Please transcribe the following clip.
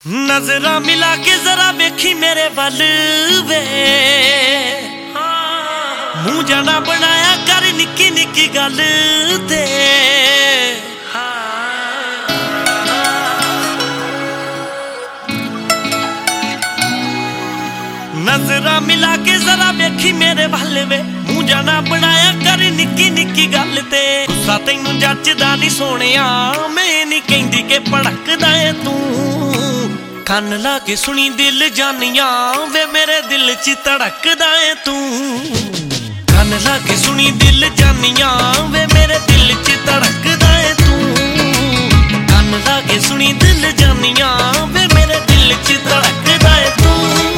नजरा मिला के जरा वेखी मेरे वल वे, मुंह जाना बनाया कर निक्की निक्की गल ते। नजरा मिला के जरा वेखी मेरे वल वे, मुंह जाना बनाया कर निक्की निक्की गल ते। गुस्सा तैनू जचदा नहीं सोहणिया, मैं नहीं कहंदी कि भड़कदा है तू। कन ला के सुनी दिल जानिया वे मेरे दिल च धड़कदा है तू। कन ला के सुनी दिल जानिया वे मेरे दिल च धड़कदा है तू। कन ला के सुनी दिल जानिया वे मेरे दिल च धड़कदा है तू।